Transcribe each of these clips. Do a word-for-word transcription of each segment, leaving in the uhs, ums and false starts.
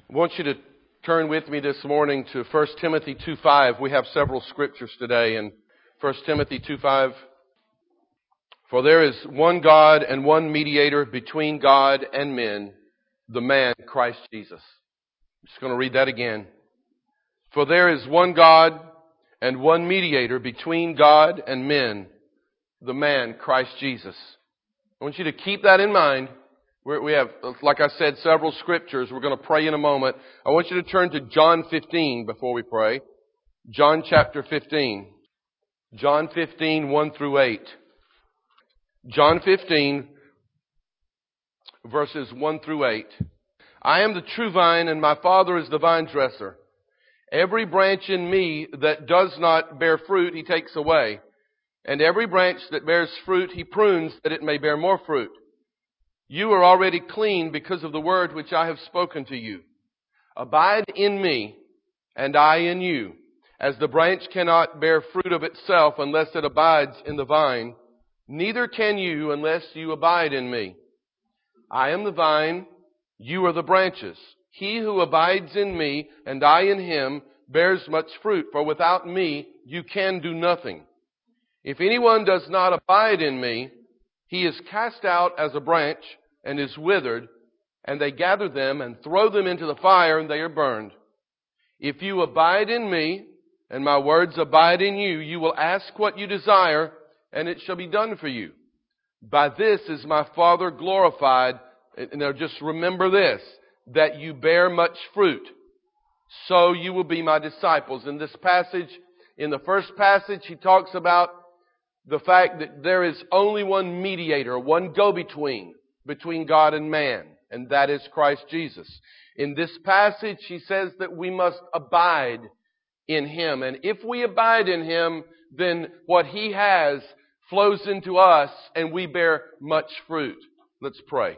I want you to turn with me this morning to First Timothy two five. We have several scriptures today in First Timothy two five. For there is one God and one mediator between God and men, the man Christ Jesus. I'm just going to read that again. For there is one God and one mediator between God and men, the man Christ Jesus. I want you to keep that in mind. We're, we have, like I said, several scriptures. We're going to pray in a moment. I want you to turn to John fifteen before we pray. John chapter fifteen. John fifteen, one through eight. John fifteen, verses one through eight. I am the true vine, and my Father is the vine dresser. Every branch in me that does not bear fruit, He takes away. And every branch that bears fruit, He prunes, that it may bear more fruit. You are already clean because of the word which I have spoken to you. Abide in me, and I in you. As the branch cannot bear fruit of itself unless it abides in the vine, neither can you unless you abide in me. I am the vine, you are the branches. He who abides in me, and I in him, bears much fruit, for without me you can do nothing. If anyone does not abide in me, he is cast out as a branch and is withered, and they gather them and throw them into the fire, and they are burned. If you abide in me, and my words abide in you, you will ask what you desire, and it shall be done for you. By this is my Father glorified. And now just remember this, that you bear much fruit. So you will be my disciples. In this passage, in the first passage, he talks about the fact that there is only one mediator, one go-between between God and man, and that is Christ Jesus. In this passage, he says that we must abide in Him. And if we abide in Him, then what He has flows into us and we bear much fruit. Let's pray.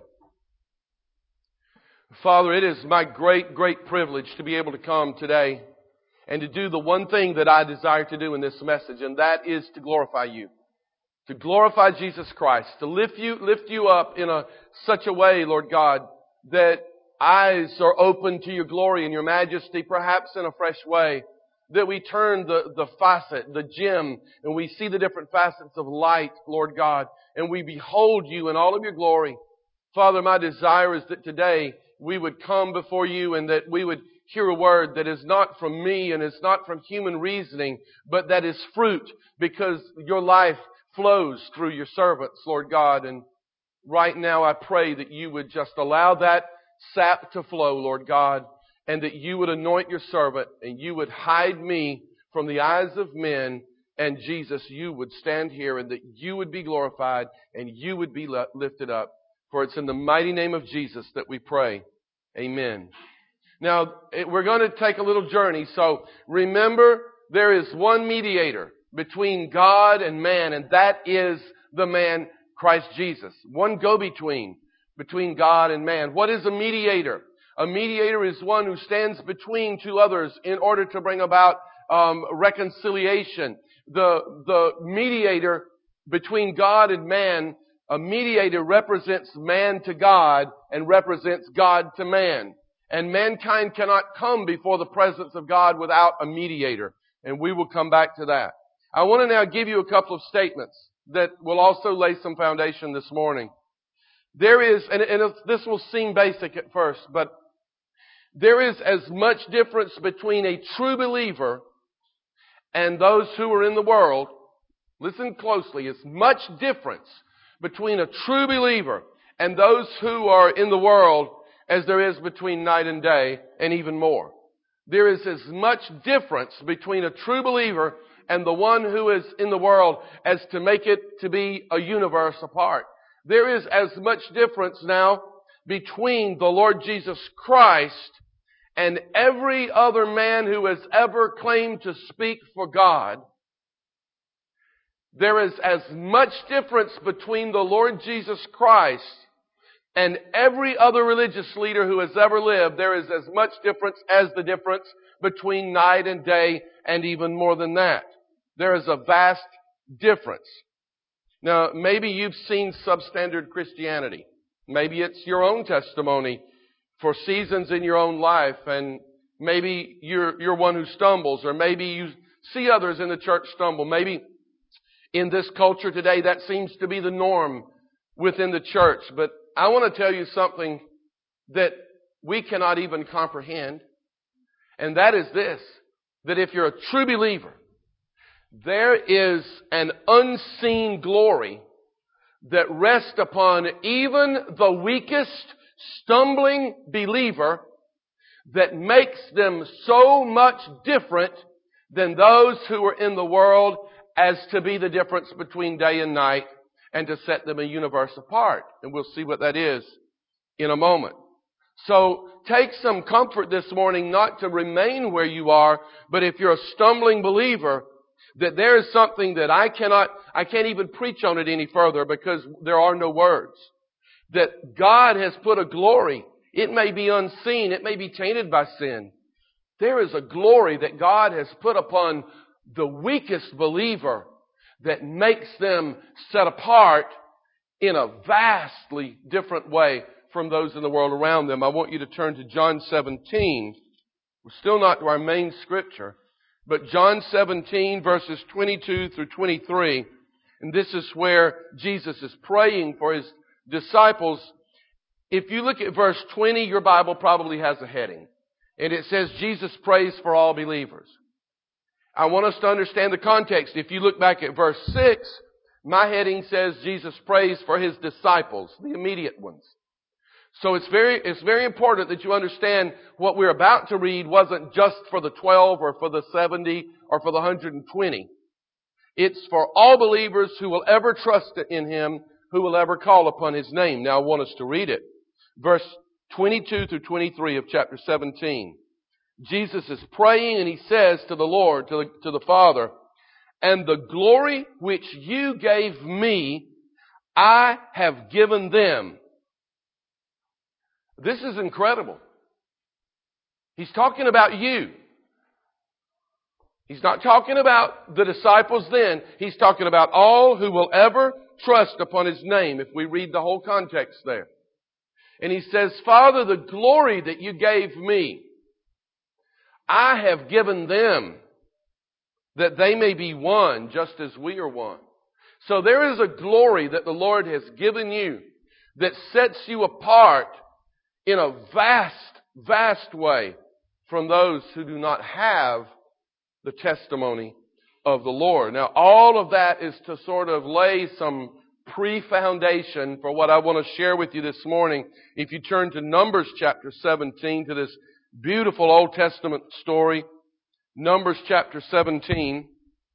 Father, it is my great, great privilege to be able to come today and to do the one thing that I desire to do in this message, and that is to glorify You. To glorify Jesus Christ, to lift you, lift you up in a, such a way, Lord God, that eyes are open to Your glory and Your majesty, perhaps in a fresh way, that we turn the, the facet, the gem, and we see the different facets of light, Lord God, and we behold You in all of Your glory. Father, my desire is that today we would come before You and that we would hear a word that is not from me and is not from human reasoning, but that is fruit, because Your life flows through Your servants, Lord God. And right now I pray that You would just allow that sap to flow, Lord God, and that You would anoint Your servant and You would hide me from the eyes of men, and Jesus, You would stand here and that You would be glorified and You would be lifted up. For it's in the mighty name of Jesus that we pray. Amen. Now, we're going to take a little journey. So remember, there is one mediator between God and man, and that is the man Christ Jesus. One go-between between God and man. What is a mediator? A mediator is one who stands between two others in order to bring about um, reconciliation. The, the mediator between God and man, a mediator represents man to God and represents God to man. And mankind cannot come before the presence of God without a mediator. And we will come back to that. I want to now give you a couple of statements that will also lay some foundation this morning. There is, and, and this will seem basic at first, but there is as much difference between a true believer and those who are in the world. Listen closely. As much difference between a true believer and those who are in the world as there is between night and day, and even more. There is as much difference between a true believer and the one who is in the world as to make it to be a universe apart. There is as much difference now between the Lord Jesus Christ and every other man who has ever claimed to speak for God. There is as much difference between the Lord Jesus Christ and every other religious leader who has ever lived. There is as much difference as the difference between night and day, and even more than that. There is a vast difference. Now, maybe you've seen substandard Christianity. Maybe it's your own testimony for seasons in your own life, and maybe you're, you're one who stumbles, or maybe you see others in the church stumble. Maybe in this culture today that seems to be the norm within the church. But I want to tell you something that we cannot even comprehend. And that is this, that if you're a true believer, there is an unseen glory that rests upon even the weakest, stumbling believer that makes them so much different than those who are in the world as to be the difference between day and night and to set them a universe apart. And we'll see what that is in a moment. So take some comfort this morning not to remain where you are, but if you're a stumbling believer, that there is something that I cannot, I can't even preach on it any further because there are no words. That God has put a glory. It may be unseen. It may be tainted by sin. There is a glory that God has put upon the weakest believer that makes them set apart in a vastly different way from those in the world around them. I want you to turn to John seventeen. We're still not to our main scripture, but John seventeen verses twenty-two through twenty-three. And this is where Jesus is praying for His disciples. If you look at verse twenty, your Bible probably has a heading. And it says, Jesus prays for all believers. I want us to understand the context. If you look back at verse six, my heading says Jesus prays for His disciples, the immediate ones. So it's very, it's very important that you understand what we're about to read wasn't just for the twelve or for the seventy or for the one hundred twenty. It's for all believers who will ever trust in Him, who will ever call upon His name. Now I want us to read it. Verse twenty-two through twenty-three of chapter seventeen. Jesus is praying and He says to the Lord, to the, to the Father, "And the glory which you gave me, I have given them." This is incredible. He's talking about you. He's not talking about the disciples then. He's talking about all who will ever trust upon His name, if we read the whole context there. And He says, "Father, the glory that you gave me, I have given them, that they may be one, just as we are one." So there is a glory that the Lord has given you that sets you apart in a vast, vast way from those who do not have the testimony of the Lord. Now, all of that is to sort of lay some pre-foundation for what I want to share with you this morning. If you turn to Numbers chapter seventeen, to this beautiful Old Testament story, Numbers chapter seventeen,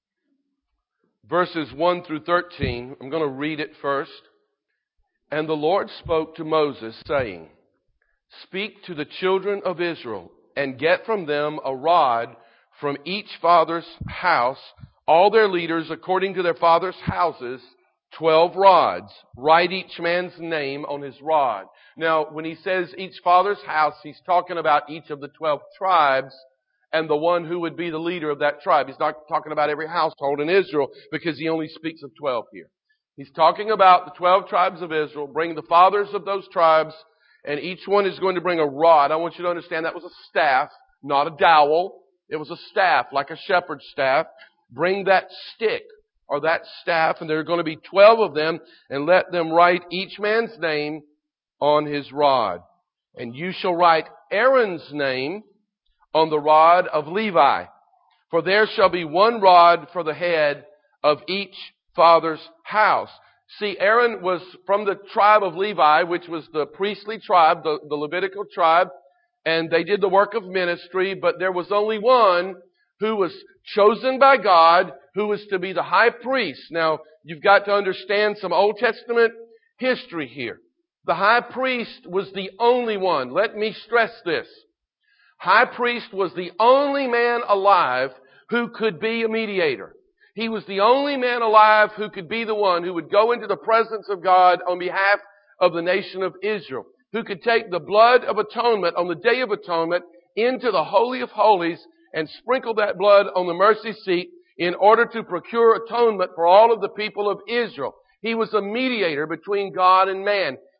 verses one through thirteen. I'm going to read it first. "And the Lord spoke to Moses, saying, Speak to the children of Israel, and get from them a rod from each father's house, all their leaders according to their father's houses, twelve rods. Write each man's name on his rod." Now, when he says each father's house, he's talking about each of the twelve tribes and the one who would be the leader of that tribe. He's not talking about every household in Israel because he only speaks of twelve here. He's talking about the twelve tribes of Israel. Bring the fathers of those tribes, and each one is going to bring a rod. I want you to understand that was a staff, not a dowel. It was a staff, like a shepherd's staff. Bring that stick or that staff, and there are going to be twelve of them, and let them write each man's name on his rod. And you shall write Aaron's name on the rod of Levi, for there shall be one rod for the head of each father's house. See, Aaron was from the tribe of Levi, which was the priestly tribe, the, the Levitical tribe, and they did the work of ministry, but there was only one who was chosen by God, who was to be the high priest. Now, you've got to understand some Old Testament history here. The high priest was the only one. Let me stress this. High priest was the only man alive who could be a mediator. He was the only man alive who could be the one who would go into the presence of God on behalf of the nation of Israel, who could take the blood of atonement on the Day of Atonement into the Holy of Holies and sprinkle that blood on the mercy seat in order to procure atonement for all of the people of Israel. He was a mediator between God and man.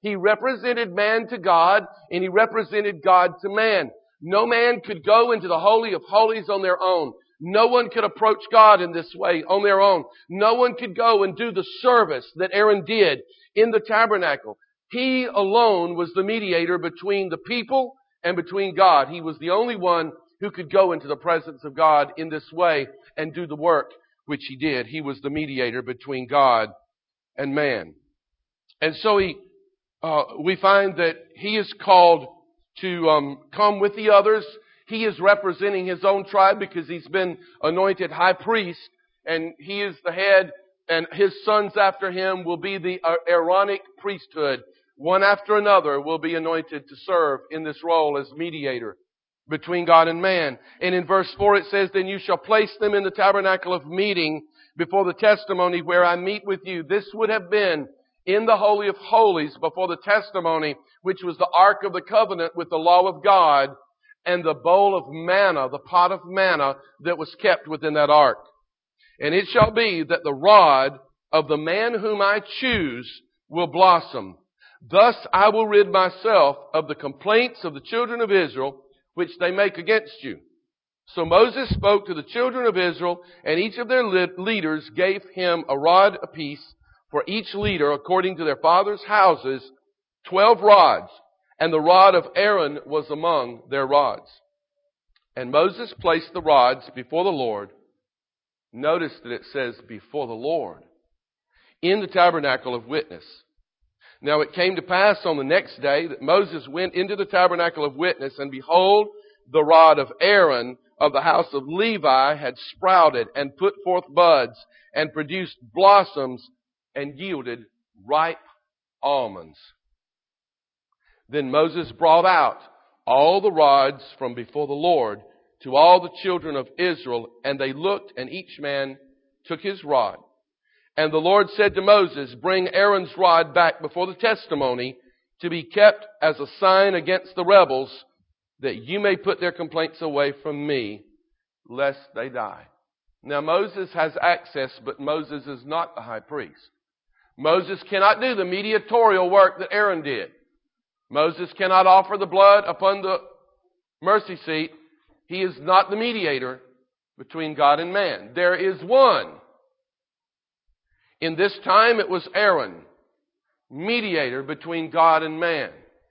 He represented man to God, and He represented God to man. No man could go into the Holy of Holies on their own. No one could approach God in this way on their own. No one could go and do the service that Aaron did in the tabernacle. He alone was the mediator between the people and between God. He was the only one who could go into the presence of God in this way and do the work which he did. He was the mediator between God and man. And so he, uh, we find that he is called to um, come with the others. He is representing his own tribe because he's been anointed high priest, and he is the head, and his sons after him will be the Aaronic priesthood. One after another will be anointed to serve in this role as mediator between God and man. And in verse four it says, "Then you shall place them in the tabernacle of meeting before the testimony where I meet with you." This would have been in the Holy of Holies before the testimony, which was the Ark of the Covenant with the law of God, and the bowl of manna, the pot of manna that was kept within that ark. "And it shall be that the rod of the man whom I choose will blossom. Thus I will rid myself of the complaints of the children of Israel, which they make against you." So Moses spoke to the children of Israel, and each of their leaders gave him a rod apiece for each leader according to their fathers' houses, twelve rods. And the rod of Aaron was among their rods. And Moses placed the rods before the Lord. Notice that it says before the Lord, in the tabernacle of witness. Now it came to pass on the next day that Moses went into the tabernacle of witness, and behold, the rod of Aaron of the house of Levi had sprouted and put forth buds and produced blossoms and yielded ripe almonds. Then Moses brought out all the rods from before the Lord to all the children of Israel, and they looked, and each man took his rod. And the Lord said to Moses, "Bring Aaron's rod back before the testimony to be kept as a sign against the rebels, that you may put their complaints away from me, lest they die." Now Moses has access, but Moses is not the high priest. Moses cannot do the mediatorial work that Aaron did. Moses cannot offer the blood upon the mercy seat. He is not the mediator between God and man. There is one. In this time it was Aaron, mediator between God and man.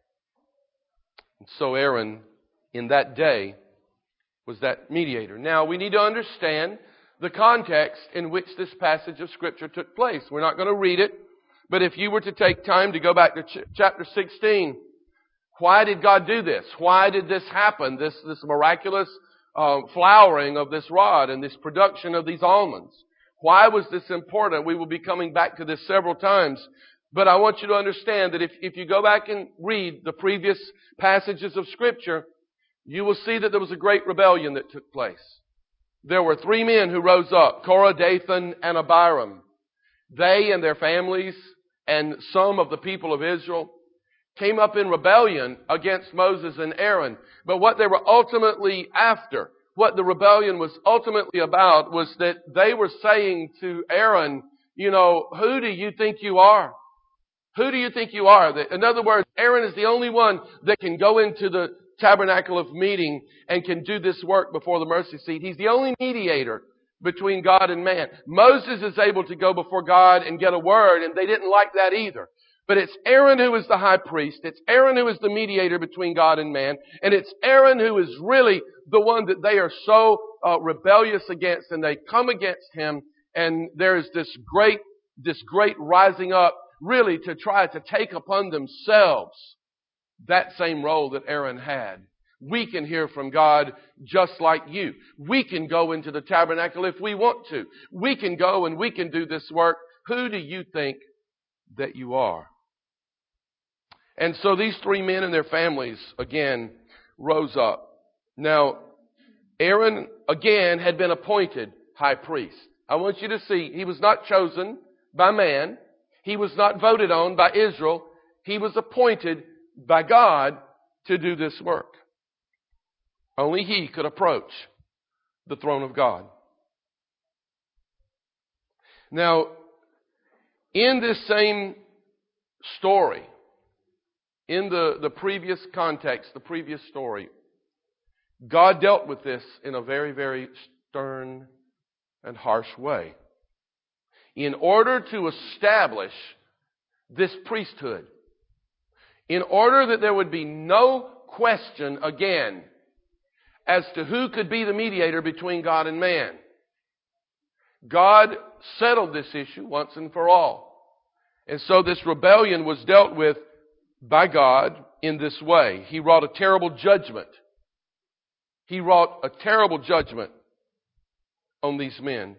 And so Aaron, in that day, was that mediator. Now we need to understand the context in which this passage of Scripture took place. We're not going to read it, but if you were to take time to go back to ch- chapter sixteen, why did God do this? Why did this happen? This, this miraculous uh, flowering of this rod and this production of these almonds. Why was this important? We will be coming back to this several times. But I want you to understand that if, if you go back and read the previous passages of Scripture, you will see that there was a great rebellion that took place. There were three men who rose up, Korah, Dathan, and Abiram. They and their families and some of the people of Israel came up in rebellion against Moses and Aaron. But what they were ultimately after, what the rebellion was ultimately about, was that they were saying to Aaron, you know, who do you think you are? Who do you think you are? In other words, Aaron is the only one that can go into the tabernacle of meeting and can do this work before the mercy seat. He's the only mediator between God and man. Moses is able to go before God and get a word, and they didn't like that either. But it's Aaron who is the high priest. It's Aaron who is the mediator between God and man. And it's Aaron who is really the one that they are so uh, rebellious against, and they come against him. And there is this great, this great rising up really to try to take upon themselves that same role that Aaron had. We can hear from God just like you. We can go into the tabernacle if we want to. We can go and we can do this work. Who do you think that you are? And so these three men and their families again rose up. Now, Aaron again had been appointed high priest. I want you to see, he was not chosen by man. He was not voted on by Israel. He was appointed by God to do this work. Only he could approach the throne of God. Now, in this same story, in the, the previous context, the previous story, God dealt with this in a very, very stern and harsh way. In order to establish this priesthood, in order that there would be no question again as to who could be the mediator between God and man, God settled this issue once and for all. And so this rebellion was dealt with by God in this way. He wrought a terrible judgment. He wrought a terrible judgment on these men.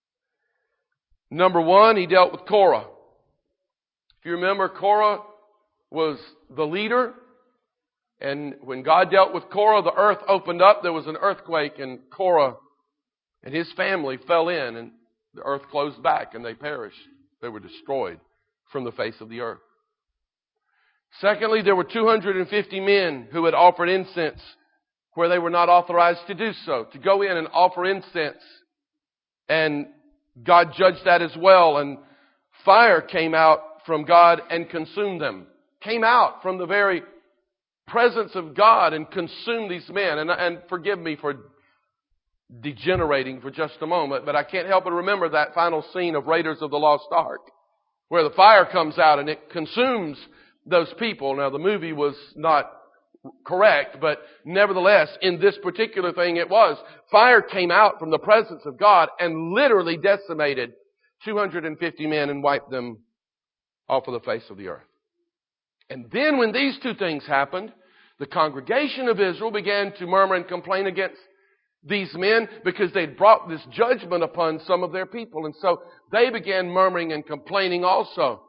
Number one, He dealt with Korah. If you remember, Korah was the leader. And when God dealt with Korah, the earth opened up. There was an earthquake, and Korah and his family fell in, and the earth closed back, and they perished. They were destroyed from the face of the earth. Secondly, there were two hundred fifty men who had offered incense where they were not authorized to do so, to go in and offer incense. And God judged that as well, and fire came out from God and consumed them. Came out from the very presence of God and consumed these men. And, and forgive me for degenerating for just a moment, but I can't help but remember that final scene of Raiders of the Lost Ark, where the fire comes out and it consumes those people. Now, the movie was not correct, but nevertheless, in this particular thing it was. Fire came out from the presence of God and literally decimated two hundred fifty men and wiped them off of the face of the earth. And then when these two things happened, the congregation of Israel began to murmur and complain against these men because they'd brought this judgment upon some of their people. And so they began murmuring and complaining also.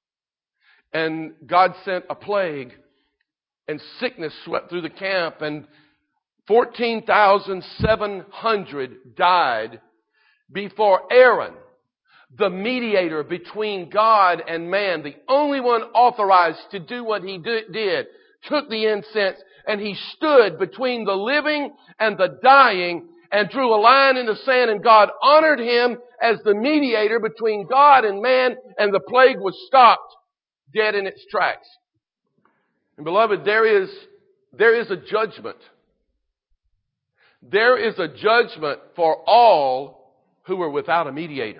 And God sent a plague, and sickness swept through the camp, and fourteen thousand seven hundred died before Aaron, the mediator between God and man, the only one authorized to do what he did, took the incense and he stood between the living and the dying and drew a line in the sand, and God honored him as the mediator between God and man, and the plague was stopped dead in its tracks. And beloved, there is, there is a judgment. There is a judgment for all who are without a mediator.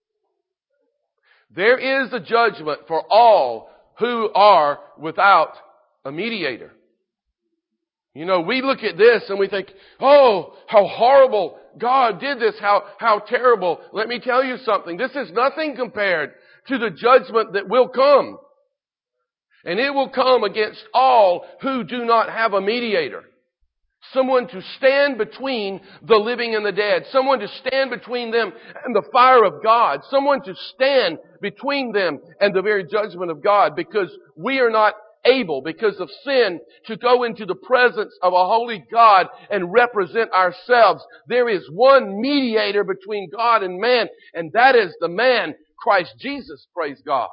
There is a judgment for all who are without a mediator. You know, we look at this and we think, oh, how horrible God did this, how, how terrible. Let me tell you something. This is nothing compared to the judgment that will come. And it will come against all who do not have a mediator. Someone to stand between the living and the dead. Someone to stand between them and the fire of God. Someone to stand between them and the very judgment of God. Because we are not able, because of sin, to go into the presence of a holy God and represent ourselves. There is one mediator between God and man, and that is the man, Christ Jesus, praise God.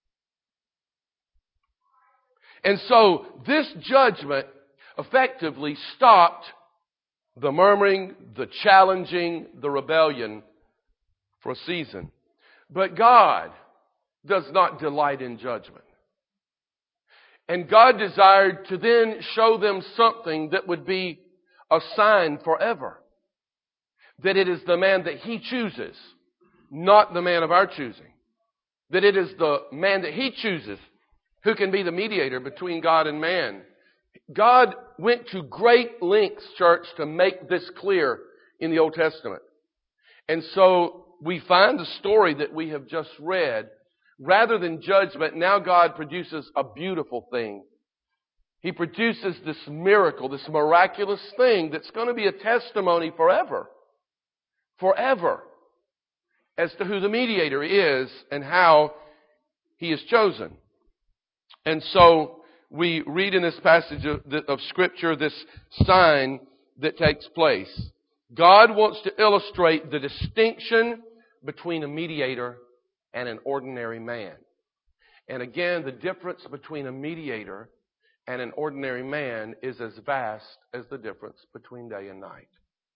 And so this judgment effectively stopped the murmuring, the challenging, the rebellion for a season. But God does not delight in judgment. And God desired to then show them something that would be a sign forever. That it is the man that He chooses, not the man of our choosing. That it is the man that He chooses who can be the mediator between God and man. God went to great lengths, church, to make this clear in the Old Testament. And so we find the story that we have just read. Rather than judgment, now God produces a beautiful thing. He produces this miracle, this miraculous thing that's going to be a testimony forever. Forever. As to who the mediator is and how He is chosen. And so we read in this passage of, of Scripture this sign that takes place. God wants to illustrate the distinction between a mediator and an ordinary man. And again, the difference between a mediator and an ordinary man is as vast as the difference between day and night.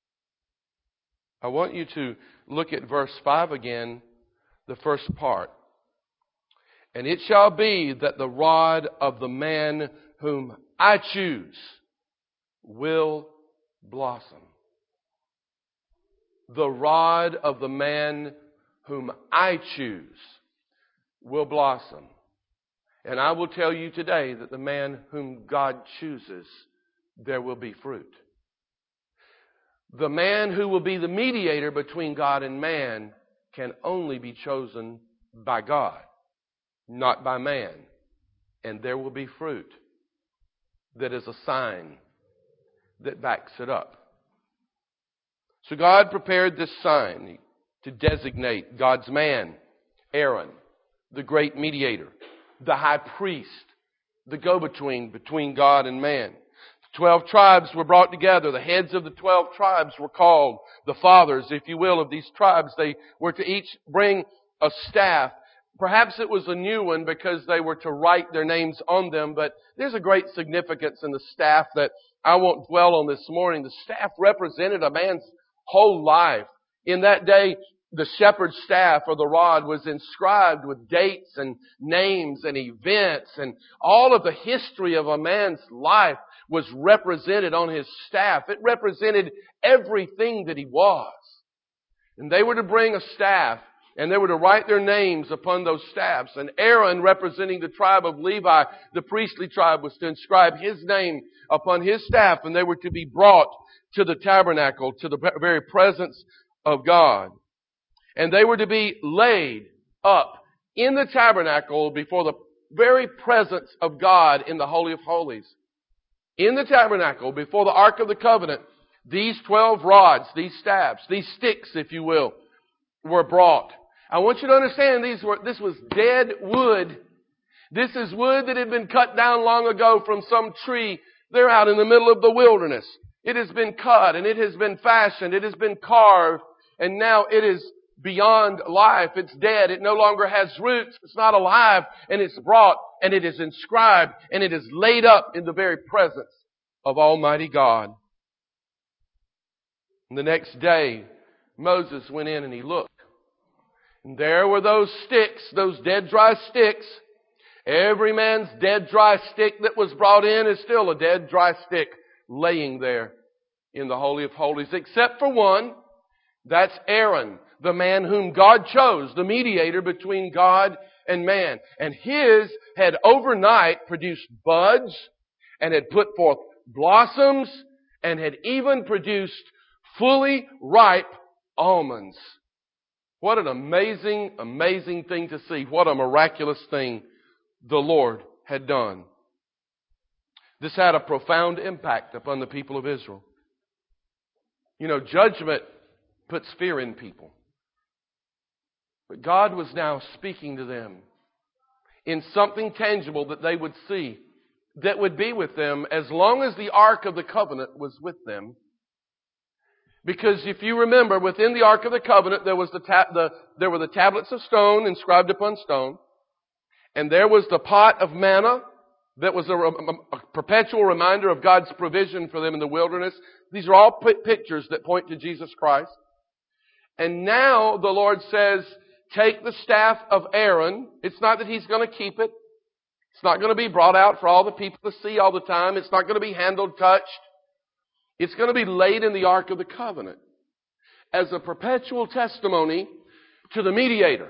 I want you to look at verse five again, the first part. And it shall be that the rod of the man whom I choose will blossom. The rod of the man whom I choose will blossom. And I will tell you today that the man whom God chooses, there will be fruit. The man who will be the mediator between God and man can only be chosen by God, not by man. And there will be fruit that is a sign that backs it up. So God prepared this sign to designate God's man, Aaron, the great mediator, the high priest, the go-between between God and man. The twelve tribes were brought together. The heads of the twelve tribes were called, the fathers, if you will, of these tribes. They were to each bring a staff. Perhaps it was a new one because they were to write their names on them, but there's a great significance in the staff that I won't dwell on this morning. The staff represented a man's whole life. In that day, the shepherd's staff or the rod was inscribed with dates and names and events, and all of the history of a man's life was represented on his staff. It represented everything that he was. And they were to bring a staff, and they were to write their names upon those staffs. And Aaron, representing the tribe of Levi, the priestly tribe, was to inscribe his name upon his staff, and they were to be brought to the tabernacle, to the very presence of God. And they were to be laid up in the tabernacle before the very presence of God in the Holy of Holies. In the tabernacle, before the Ark of the Covenant, these twelve rods, these staffs, these sticks, if you will, were brought. I want you to understand these were, this was dead wood. This is wood that had been cut down long ago from some tree. They're out in the middle of the wilderness. It has been cut and it has been fashioned. It has been carved, and now it is beyond life. It's dead. It no longer has roots. It's not alive. And it's brought and it is inscribed and it is laid up in the very presence of Almighty God. And the next day, Moses went in and he looked. And there were those sticks, those dead dry sticks. Every man's dead dry stick that was brought in is still a dead dry stick laying there in the Holy of Holies, except for one. That's Aaron, the man whom God chose, the mediator between God and man. And his had overnight produced buds and had put forth blossoms and had even produced fully ripe almonds. What an amazing, amazing thing to see. What a miraculous thing the Lord had done. This had a profound impact upon the people of Israel. You know, judgment puts fear in people. But God was now speaking to them in something tangible that they would see, that would be with them as long as the Ark of the Covenant was with them. Because if you remember, within the Ark of the Covenant, there was the, ta- the there were the tablets of stone inscribed upon stone, and there was the pot of manna that was a, a, a perpetual reminder of God's provision for them in the wilderness. These are all p- pictures that point to Jesus Christ. And now the Lord says, take the staff of Aaron. It's not that He's going to keep it. It's not going to be brought out for all the people to see all the time. It's not going to be handled, touched. It's going to be laid in the Ark of the Covenant as a perpetual testimony to the mediator.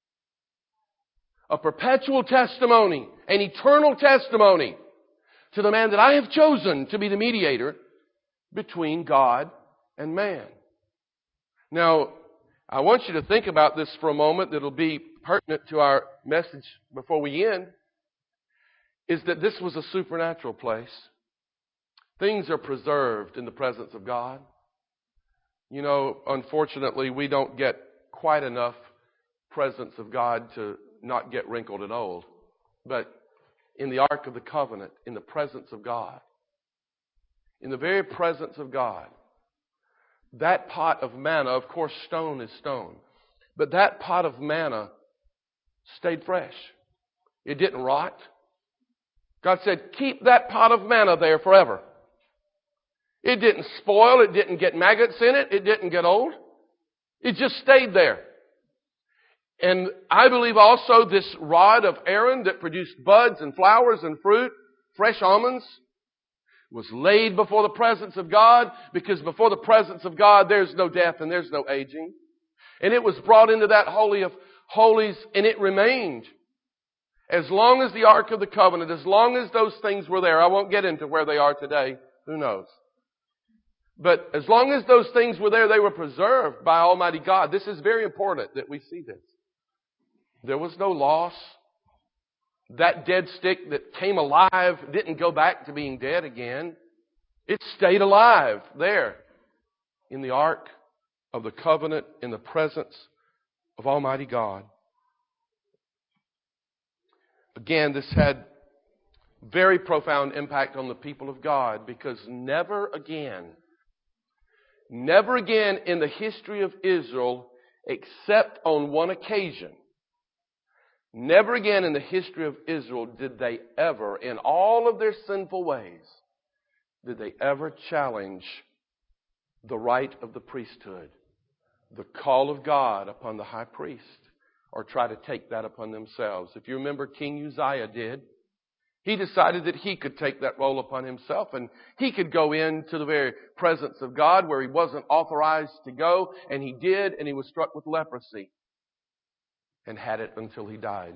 A perpetual testimony, an eternal testimony to the man that I have chosen to be the mediator between God and man. Now, I want you to think about this for a moment. That'll be pertinent to our message before we end. Is that this was a supernatural place. Things are preserved in the presence of God. You know, unfortunately, we don't get quite enough presence of God to not get wrinkled and old. But in the Ark of the Covenant, in the presence of God, in the very presence of God, that pot of manna, of course, stone is stone, but that pot of manna stayed fresh. It didn't rot. God said, keep that pot of manna there forever. It didn't spoil. It didn't get maggots in it. It didn't get old. It just stayed there. And I believe also this rod of Aaron that produced buds and flowers and fruit, fresh almonds, was laid before the presence of God, because before the presence of God there's no death and there's no aging. And it was brought into that Holy of Holies, and it remained. As long as the Ark of the Covenant, as long as those things were there, I won't get into where they are today, who knows. But as long as those things were there, they were preserved by Almighty God. This is very important that we see this. There was no loss. That dead stick that came alive didn't go back to being dead again. It stayed alive there in the Ark of the Covenant, in the presence of Almighty God. Again, this had very profound impact on the people of God, because never again, never again in the history of Israel, except on one occasion, never again in the history of Israel did they ever, in all of their sinful ways, did they ever challenge the right of the priesthood, the call of God upon the high priest, or try to take that upon themselves. If you remember, King Uzziah did. He decided that he could take that role upon himself, and he could go into the very presence of God where he wasn't authorized to go, and he did, and he was struck with leprosy and had it until he died.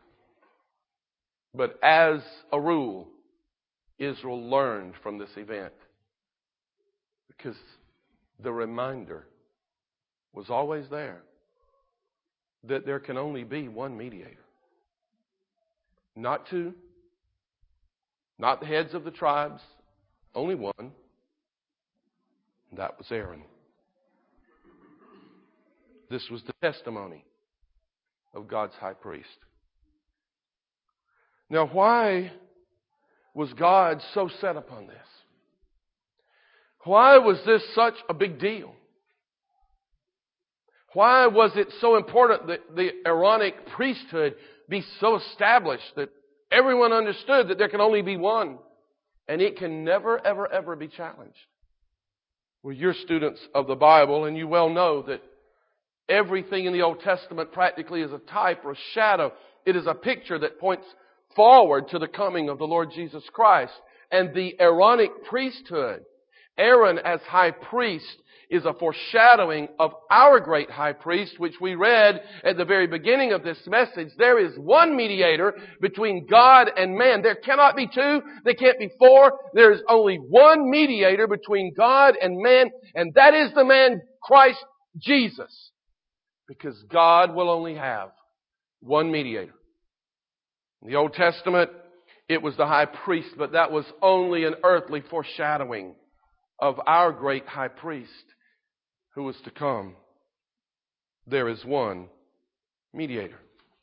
But as a rule, Israel learned from this event, because the reminder was always there that there can only be one mediator. Not two, not the heads of the tribes, only one. And that was Aaron. This was the testimony of God's high priest. Now, why was God so set upon this? Why was this such a big deal? Why was it so important that the Aaronic priesthood be so established that everyone understood that there can only be one, and it can never, ever, ever be challenged? Well, you're students of the Bible, and you well know that everything in the Old Testament practically is a type or a shadow. It is a picture that points forward to the coming of the Lord Jesus Christ. And the Aaronic priesthood, Aaron as high priest, is a foreshadowing of our great high priest, which we read at the very beginning of this message. There is one mediator between God and man. There cannot be two. There can't be four. There is only one mediator between God and man, and that is the man Christ Jesus. Because God will only have one mediator. In the Old Testament, it was the high priest, but that was only an earthly foreshadowing of our great high priest who was to come. There is one mediator.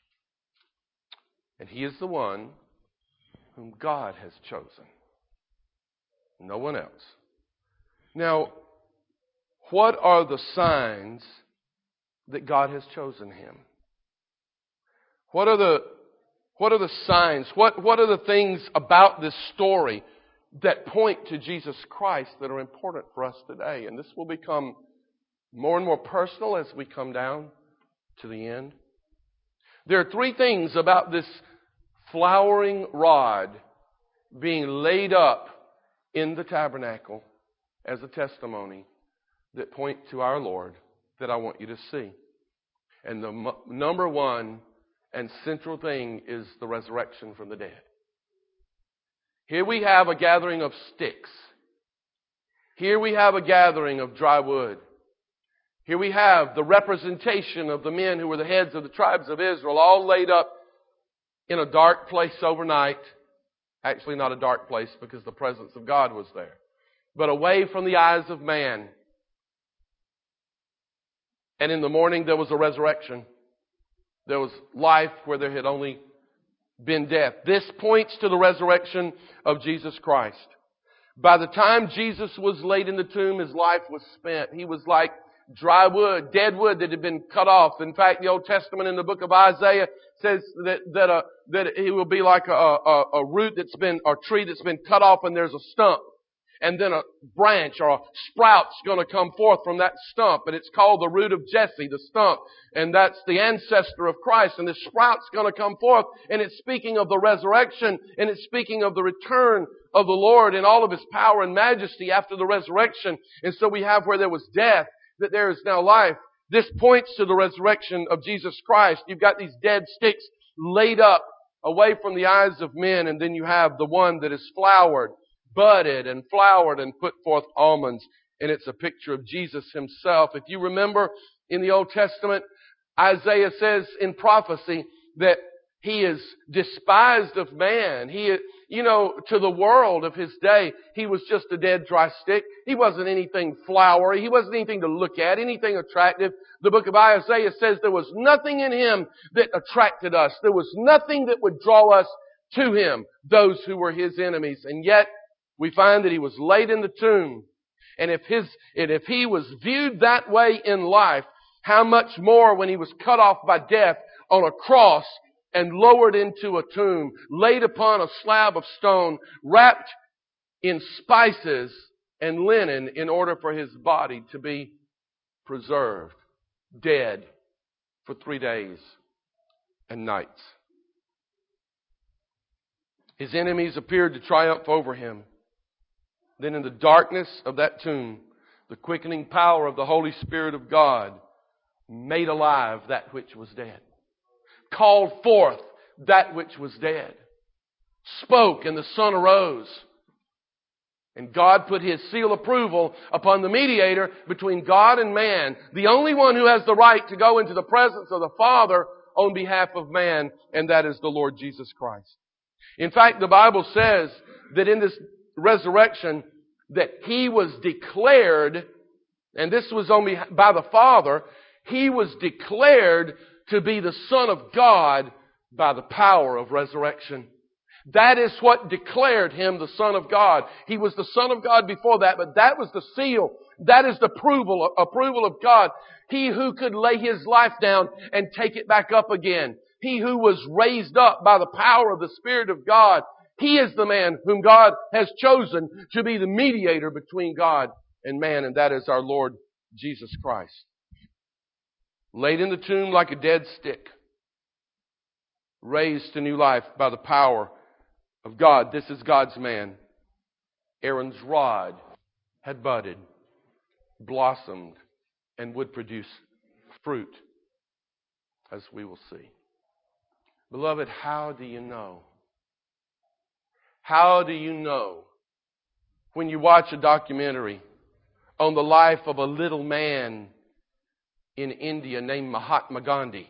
And he is the one whom God has chosen. No one else. Now, what are the signs that God has chosen him? What are the what are the signs? What what are the things about this story that point to Jesus Christ that are important for us today? And this will become more and more personal as we come down to the end. There are three things about this flowering rod being laid up in the tabernacle as a testimony that point to our Lord that I want you to see. And the m- number one and central thing is the resurrection from the dead. Here we have a gathering of sticks. Here we have a gathering of dry wood. Here we have the representation of the men who were the heads of the tribes of Israel, all laid up in a dark place overnight. Actually, not a dark place, because the presence of God was there, but away from the eyes of man. And in the morning there was a resurrection. There was life where there had only been death. This points to the resurrection of Jesus Christ. By the time Jesus was laid in the tomb, his life was spent. He was like dry wood, dead wood that had been cut off. In fact, the Old Testament in the book of Isaiah says that that, uh, that he will be like a, a, a root that's been, or tree that's been cut off, and there's a stump. And then a branch or a sprout's going to come forth from that stump. And it's called the root of Jesse, the stump. And that's the ancestor of Christ. And the sprout's going to come forth. And it's speaking of the resurrection. And it's speaking of the return of the Lord in all of His power and majesty after the resurrection. And so we have where there was death, that there is now life. This points to the resurrection of Jesus Christ. You've got these dead sticks laid up away from the eyes of men. And then you have the one that is flowered, budded and flowered and put forth almonds. And it's a picture of Jesus Himself. If you remember in the Old Testament, Isaiah says in prophecy that He is despised of man. He, you know, to the world of His day, He was just a dead, dry stick. He wasn't anything flowery. He wasn't anything to look at, anything attractive. The book of Isaiah says there was nothing in Him that attracted us. There was nothing that would draw us to Him, those who were His enemies. And yet, we find that He was laid in the tomb. And if his, and if He was viewed that way in life, how much more when He was cut off by death on a cross and lowered into a tomb, laid upon a slab of stone, wrapped in spices and linen in order for His body to be preserved, dead for three days and nights. His enemies appeared to triumph over Him. Then in the darkness of that tomb, the quickening power of the Holy Spirit of God made alive that which was dead. Called forth that which was dead. Spoke, and the sun arose. And God put His seal approval upon the mediator between God and man, the only one who has the right to go into the presence of the Father on behalf of man, and that is the Lord Jesus Christ. In fact, the Bible says that in this resurrection, that He was declared, and this was only by the Father, He was declared to be the Son of God by the power of resurrection. That is what declared Him the Son of God. He was the Son of God before that, but that was the seal. That is the approval, approval of God. He who could lay His life down and take it back up again. He who was raised up by the power of the Spirit of God. He is the man whom God has chosen to be the mediator between God and man, and that is our Lord Jesus Christ. Laid in the tomb like a dead stick, raised to new life by the power of God. This is God's man. Aaron's rod had budded, blossomed, and would produce fruit, as we will see. Beloved, how do you know? How do you know when you watch a documentary on the life of a little man in India named Mahatma Gandhi,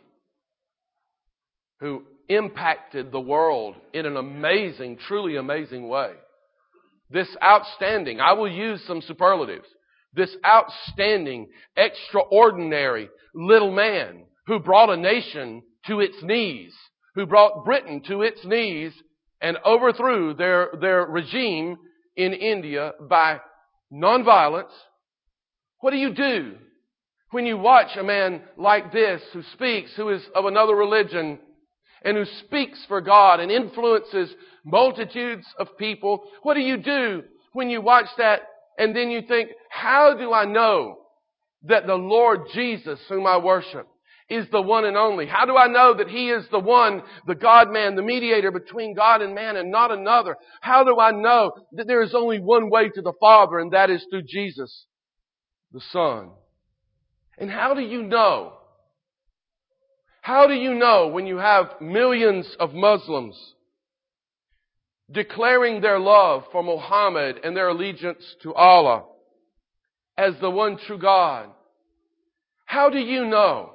who impacted the world in an amazing, truly amazing way? This outstanding, I will use some superlatives, this outstanding, extraordinary little man who brought a nation to its knees, who brought Britain to its knees and overthrew their, their regime in India by nonviolence. What do you do when you watch a man like this who speaks, who is of another religion, and who speaks for God and influences multitudes of people? What do you do when you watch that and then you think, how do I know that the Lord Jesus, whom I worship, is the one and only? How do I know that He is the one, the God-man, the mediator between God and man and not another? How do I know that there is only one way to the Father, and that is through Jesus, the Son? And how do you know? How do you know when you have millions of Muslims declaring their love for Muhammad and their allegiance to Allah as the one true God? How do you know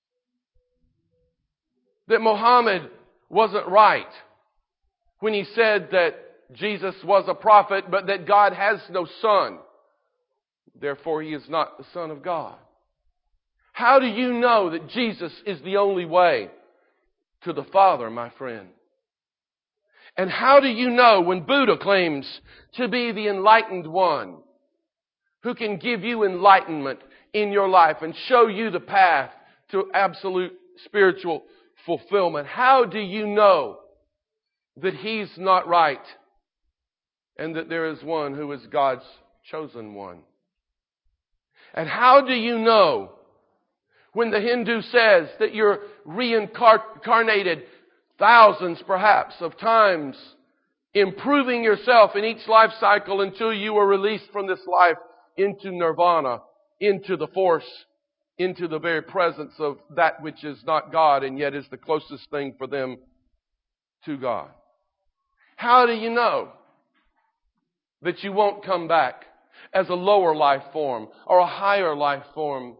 that Muhammad wasn't right when he said that Jesus was a prophet, but that God has no son, therefore He is not the Son of God? How do you know that Jesus is the only way to the Father, my friend? And how do you know when Buddha claims to be the enlightened one who can give you enlightenment in your life and show you the path to absolute spiritual fulfillment? How do you know that He's not right and that there is one who is God's chosen one. And how do you know when the Hindu says that you're reincarnated thousands perhaps of times, improving yourself in each life cycle until you are released from this life into nirvana, into the force, into the very presence of that which is not God and yet is the closest thing for them to God? How do you know that you won't come back as a lower life form or a higher life form?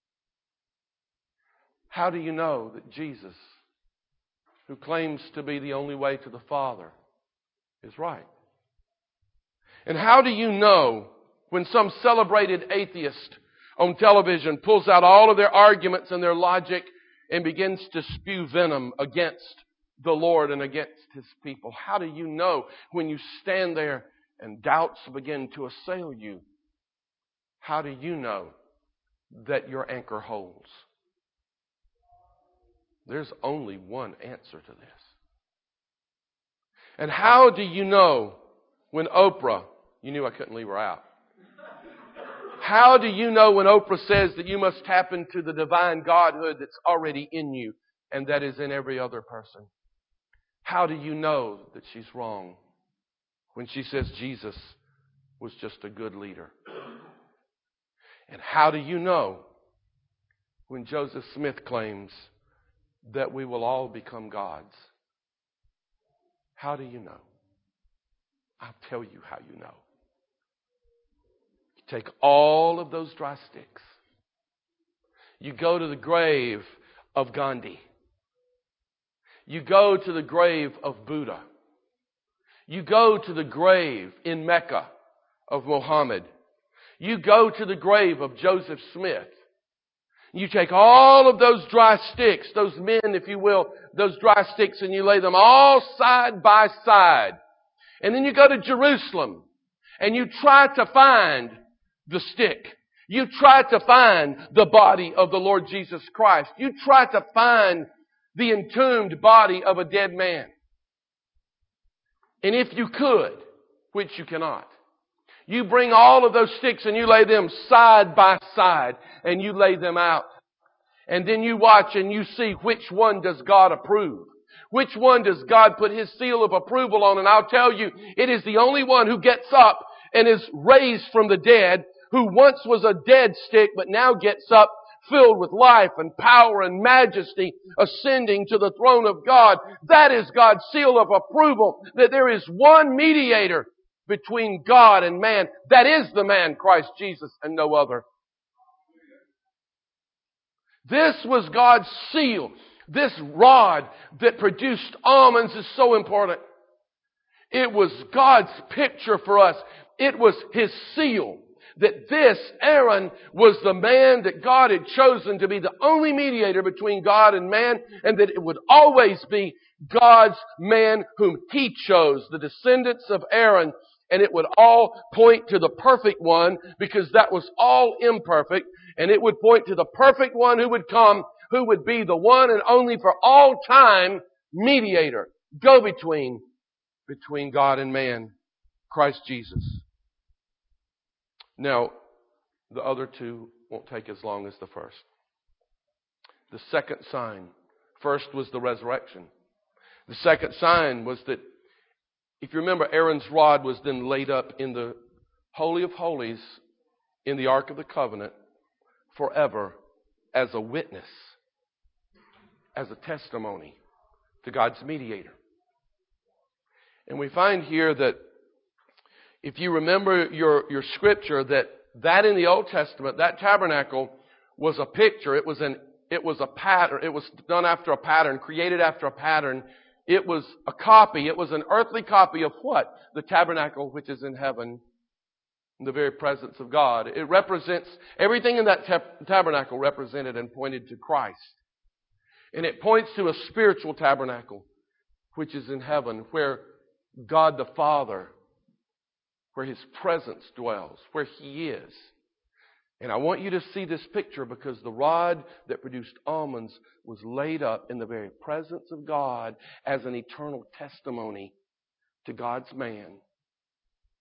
How do you know that Jesus, who claims to be the only way to the Father, is right? And how do you know when some celebrated atheist on television pulls out all of their arguments and their logic and begins to spew venom against the Lord and against His people? How do you know when you stand there and doubts begin to assail you? How do you know that your anchor holds? There's only one answer to this. And how do you know when Oprah, you knew I couldn't leave her out. How do you know when Oprah says that you must tap into the divine Godhood that's already in you and that is in every other person? How do you know that she's wrong when she says Jesus was just a good leader? And how do you know when Joseph Smith claims that we will all become gods? How do you know? I'll tell you how you know. You take all of those dry sticks. You go to the grave of Gandhi. You go to the grave of Buddha. You go to the grave in Mecca of Muhammad. You go to the grave of Joseph Smith. You take all of those dry sticks, those men, if you will, those dry sticks, and you lay them all side by side. And then you go to Jerusalem and you try to find the stick. You try to find the body of the Lord Jesus Christ. You try to find the entombed body of a dead man. And if you could, which you cannot, you bring all of those sticks and you lay them side by side and you lay them out. And then you watch and you see which one does God approve. Which one does God put His seal of approval on? And I'll tell you, it is the only one who gets up and is raised from the dead, who once was a dead stick but now gets up filled with life and power and majesty, ascending to the throne of God. That is God's seal of approval, that there is one mediator between God and man. That is the man, Christ Jesus, and no other. This was God's seal. This rod that produced almonds is so important. It was God's picture for us. It was His seal. That this, Aaron, was the man that God had chosen to be the only mediator between God and man, and that it would always be God's man whom He chose, the descendants of Aaron. And it would all point to the perfect one, because that was all imperfect. And it would point to the perfect one who would come, who would be the one and only for all time mediator, go-between, between God and man, Christ Jesus. Now, the other two won't take as long as the first. The second sign. First was the resurrection. The second sign was that, if you remember, Aaron's rod was then laid up in the Holy of Holies in the Ark of the Covenant forever as a witness, as a testimony to God's mediator. And we find here that if you remember your, your scripture, that that in the Old Testament, that tabernacle was a picture. It was an, it was a pattern. It was done after a pattern, created after a pattern. It was a copy. It was an earthly copy of what? The tabernacle which is in heaven, in the very presence of God. It represents, everything in that tab- tabernacle represented and pointed to Christ. And it points to a spiritual tabernacle which is in heaven, where God the Father, where His presence dwells, where He is. And I want you to see this picture, because the rod that produced almonds was laid up in the very presence of God as an eternal testimony to God's man,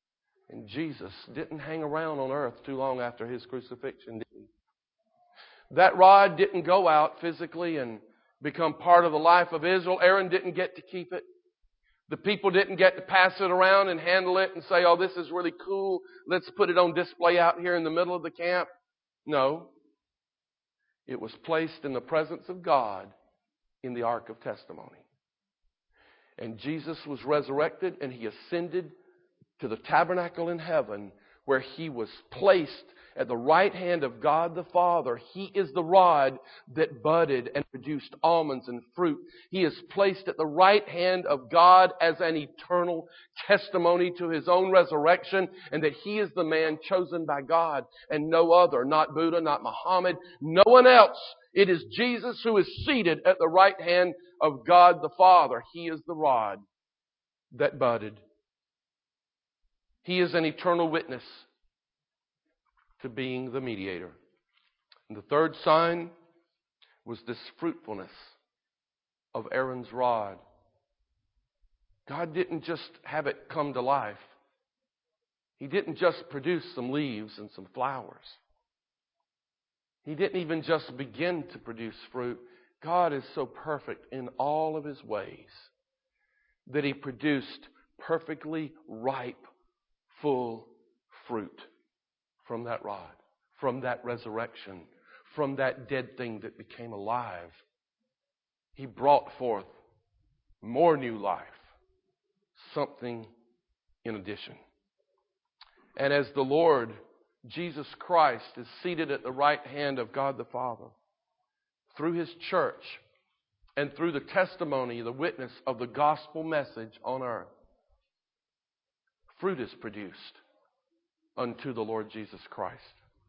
And Jesus didn't hang around on earth too long after His crucifixion, did He? That rod didn't go out physically and become part of the life of Israel. Aaron didn't get to keep it. The people didn't get to pass it around and handle it and say, oh, this is really cool. Let's put it on display out here in the middle of the camp. No. It was placed in the presence of God in the Ark of Testimony. And Jesus was resurrected and He ascended to the tabernacle in heaven where He was placed at the right hand of God the Father. He is the rod that budded and produced almonds and fruit. He is placed at the right hand of God as an eternal testimony to His own resurrection, and that He is the man chosen by God and no other, not Buddha, not Muhammad, no one else. It is Jesus who is seated at the right hand of God the Father. He is the rod that budded. He is an eternal witness to being the mediator. And the third sign was this fruitfulness of Aaron's rod. God didn't just have it come to life. He didn't just produce some leaves and some flowers. He didn't even just begin to produce fruit. God is so perfect in all of His ways that He produced perfectly ripe, full fruit from that rod, from that resurrection, from that dead thing that became alive. He brought forth more new life, something in addition. And as the Lord Jesus Christ is seated at the right hand of God the Father, through His church and through the testimony, the witness of the gospel message on earth, fruit is produced unto the Lord Jesus Christ.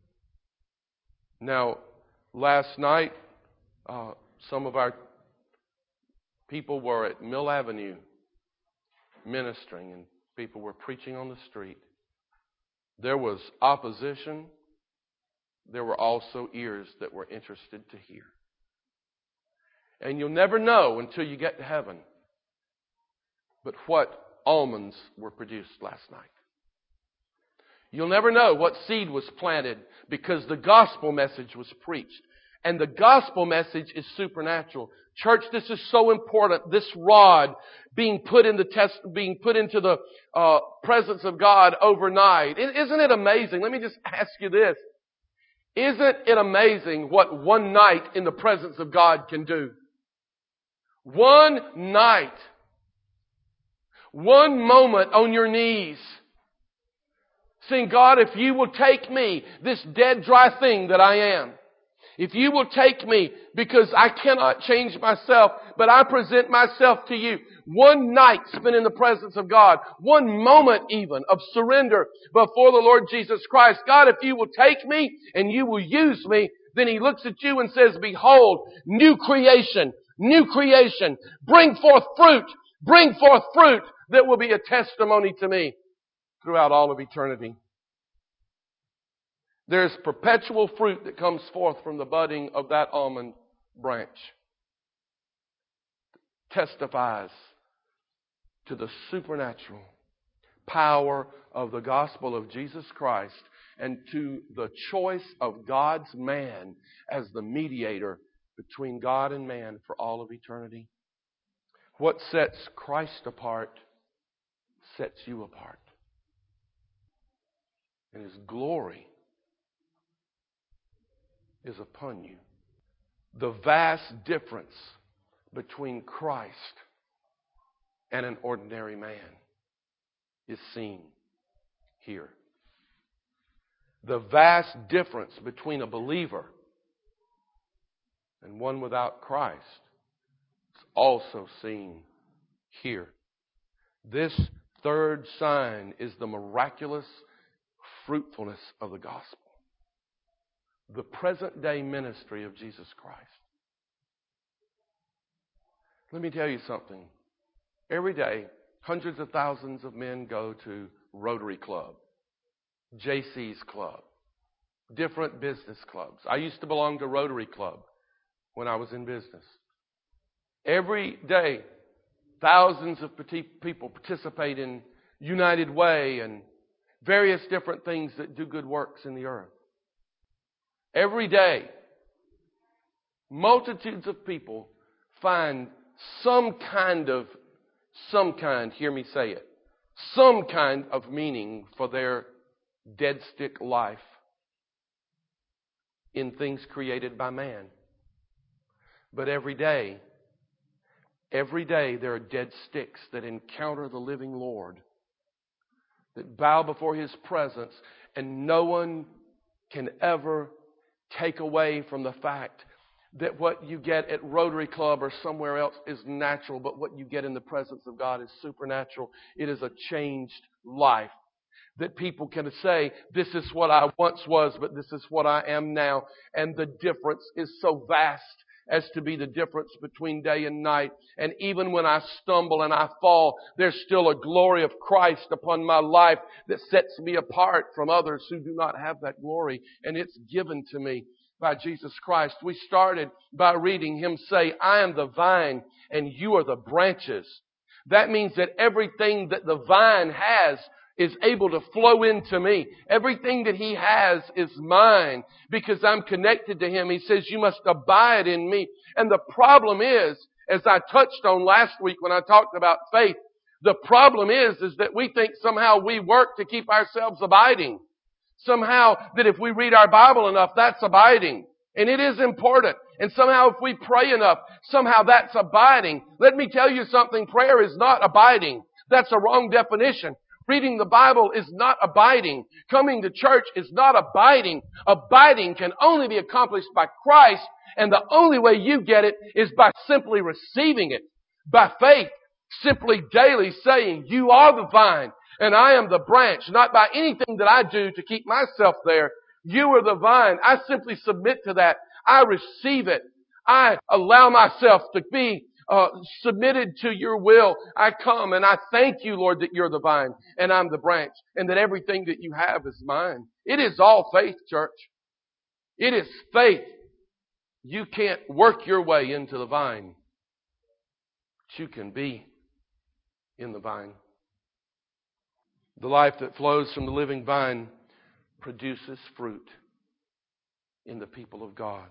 Now, last night, uh, some of our people were at Mill Avenue ministering, and people were preaching on the street. There was opposition. There were also ears that were interested to hear. And you'll never know until you get to heaven but what almonds were produced last night. You'll never know what seed was planted because the gospel message was preached. And the gospel message is supernatural. Church, this is so important. This rod being put in the test, being put into the uh, presence of God overnight. Isn't it amazing? Let me just ask you this. Isn't it amazing what one night in the presence of God can do? One night. One moment on your knees. Saying, God, if you will take me, this dead, dry thing that I am, if you will take me, because I cannot change myself, but I present myself to you. One night spent in the presence of God, one moment even of surrender before the Lord Jesus Christ. God, if you will take me and you will use me, then He looks at you and says, behold, new creation, new creation. Bring forth fruit, bring forth fruit that will be a testimony to me throughout all of eternity. There's perpetual fruit that comes forth from the budding of that almond branch. Testifies to the supernatural power of the gospel of Jesus Christ and to the choice of God's man as the mediator between God and man for all of eternity. What sets Christ apart sets you apart. And His glory is upon you. The vast difference between Christ and an ordinary man is seen here. The vast difference between a believer and one without Christ is also seen here. This third sign is the miraculous fruitfulness of the gospel. The present day ministry of Jesus Christ. Let me tell you something. Every day, hundreds of thousands of men go to Rotary Club, J C's Club, different business clubs. I used to belong to Rotary Club when I was in business. Every day, thousands of people participate in United Way and various different things that do good works in the earth. Every day, multitudes of people find some kind of, some kind, hear me say it, some kind of meaning for their dead stick life in things created by man. But every day, every day there are dead sticks that encounter the living Lord, that bow before His presence, and no one can ever take away from the fact that what you get at Rotary Club or somewhere else is natural, but what you get in the presence of God is supernatural. It is a changed life. That people can say, this is what I once was, but this is what I am now. And the difference is so vast as to be the difference between day and night. And even when I stumble and I fall, there's still a glory of Christ upon my life that sets me apart from others who do not have that glory. And it's given to me by Jesus Christ. We started by reading Him say, I am the vine and you are the branches. That means that everything that the vine has is able to flow into me. Everything that He has is mine because I'm connected to Him. He says, you must abide in me. And the problem is, as I touched on last week when I talked about faith, the problem is, is that we think somehow we work to keep ourselves abiding. Somehow that if we read our Bible enough, that's abiding. And it is important. And somehow if we pray enough, somehow that's abiding. Let me tell you something, prayer is not abiding. That's a wrong definition. Reading the Bible is not abiding. Coming to church is not abiding. Abiding can only be accomplished by Christ, and the only way you get it is by simply receiving it. By faith, simply daily saying, you are the vine, and I am the branch, not by anything that I do to keep myself there. You are the vine. I simply submit to that. I receive it. I allow myself to be Uh, submitted to your will. I come and I thank you, Lord, that you're the vine and I'm the branch and that everything that you have is mine. It is all faith, church. It is faith. You can't work your way into the vine, but you can be in the vine. The life that flows from the living vine produces fruit in the people of God.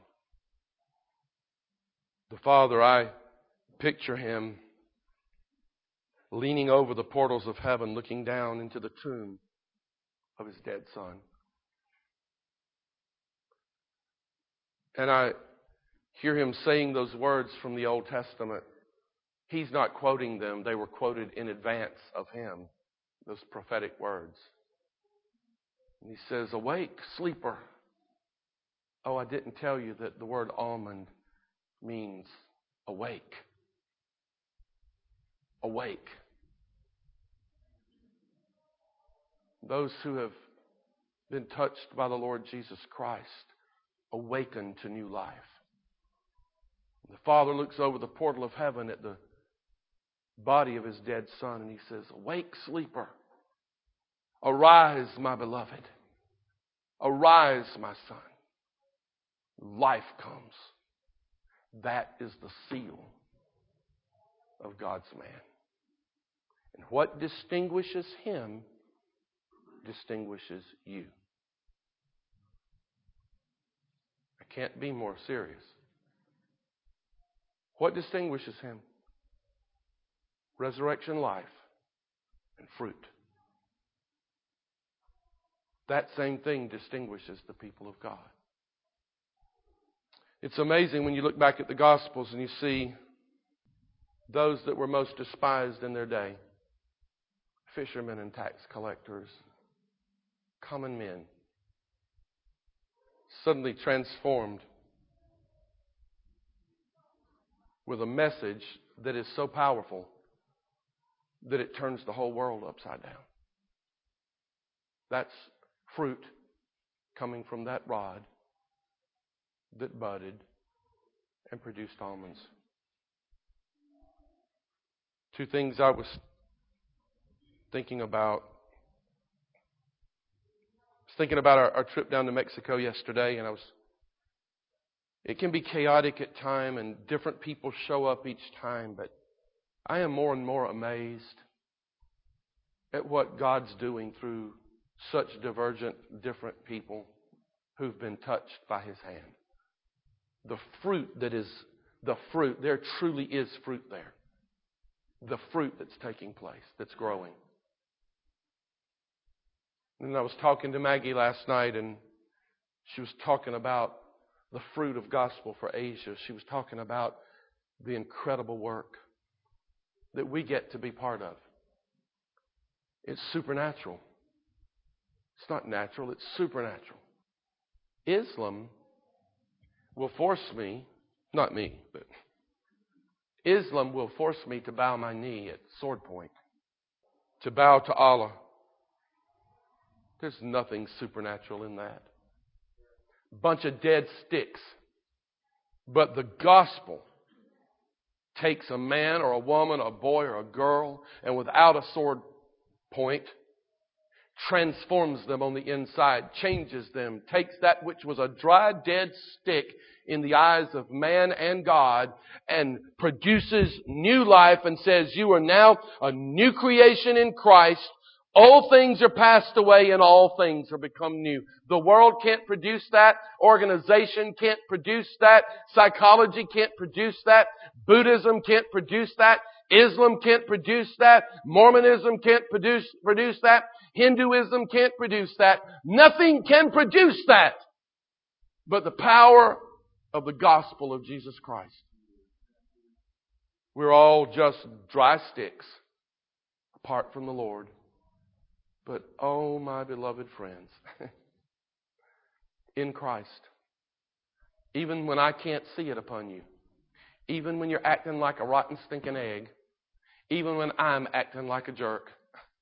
The Father, I picture Him leaning over the portals of heaven, looking down into the tomb of His dead Son. And I hear Him saying those words from the Old Testament. He's not quoting them. They were quoted in advance of Him, those prophetic words. And He says, awake, sleeper. Oh, I didn't tell you that the word almond means awake. Awake. Those who have been touched by the Lord Jesus Christ awaken to new life. The Father looks over the portal of heaven at the body of His dead Son and He says, awake, sleeper. Arise, my beloved. Arise, my son. Life comes. That is the seal of God's man. And what distinguishes Him distinguishes you. I can't be more serious. What distinguishes Him? Resurrection life and fruit. That same thing distinguishes the people of God. It's amazing when you look back at the Gospels and you see those that were most despised in their day. Fishermen and tax collectors. Common men. Suddenly transformed with a message that is so powerful that it turns the whole world upside down. That's fruit coming from that rod that budded and produced almonds. Two things I was thinking about. I was thinking about our, our trip down to Mexico yesterday, and I was. It can be chaotic at times, and different people show up each time, but I am more and more amazed at what God's doing through such divergent, different people who've been touched by His hand. The fruit that is the fruit, there truly is fruit there. The fruit that's taking place, that's growing. And I was talking to Maggie last night, and she was talking about the fruit of gospel for Asia. She was talking about the incredible work that we get to be part of. It's supernatural. It's not natural, it's supernatural. Islam will force me, not me, but Islam will force me to bow my knee at sword point, to bow to Allah. There's nothing supernatural in that. Bunch of dead sticks. But the gospel takes a man or a woman, a boy or a girl, and without a sword point, transforms them on the inside, changes them, takes that which was a dry, dead stick in the eyes of man and God, and produces new life and says, you are now a new creation in Christ. All things are passed away and all things are become new. The world can't produce that. Organization can't produce that. Psychology can't produce that. Buddhism can't produce that. Islam can't produce that. Mormonism can't produce, produce that. Hinduism can't produce that. Nothing can produce that but the power of the gospel of Jesus Christ. We're all just dry sticks apart from the Lord. But, oh, my beloved friends, in Christ, even when I can't see it upon you, even when you're acting like a rotten, stinking egg, even when I'm acting like a jerk,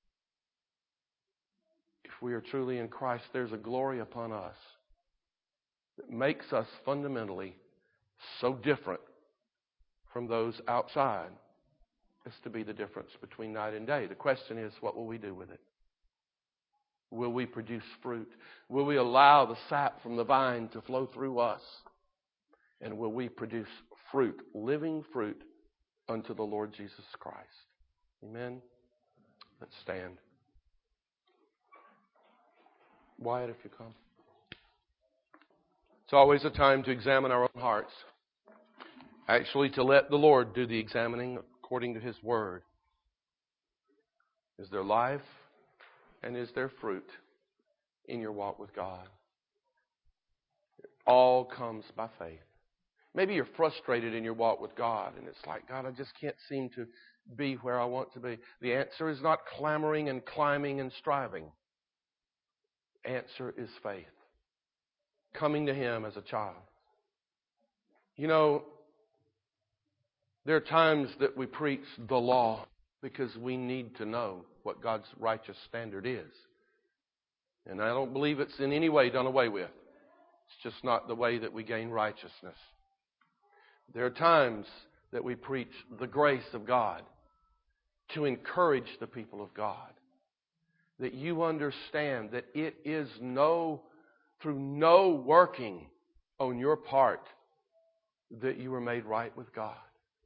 if we are truly in Christ, there's a glory upon us that makes us fundamentally so different from those outside as to be the difference between night and day. The question is, what will we do with it? Will we produce fruit? Will we allow the sap from the vine to flow through us? And will we produce fruit, living fruit, unto the Lord Jesus Christ? Amen? Let's stand. Wyatt, if you come. It's always a time to examine our own hearts. Actually, to let the Lord do the examining according to His Word. Is there life? And is there fruit in your walk with God? It all comes by faith. Maybe you're frustrated in your walk with God, and it's like, God, I just can't seem to be where I want to be. The answer is not clamoring and climbing and striving. The answer is faith. Coming to Him as a child. You know, there are times that we preach the law because we need to know what God's righteous standard is. And I don't believe it's in any way done away with. It's just not the way that we gain righteousness. There are times that we preach the grace of God to encourage the people of God. That you understand that it is no, through no working on your part that you were made right with God.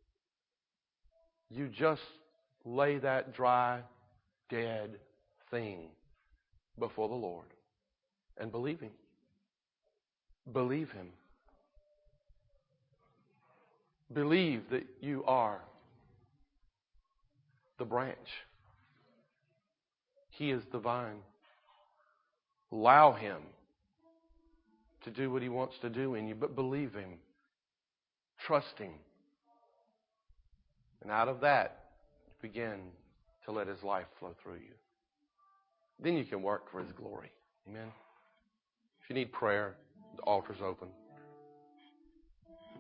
You just lay that dry, dead thing before the Lord and believe Him. Believe Him. Believe that you are the branch. He is the vine. Allow Him to do what He wants to do in you, but believe Him. Trust Him. And out of that, begin to let His life flow through you. Then you can work for His glory. Amen. If you need prayer, the altar's open.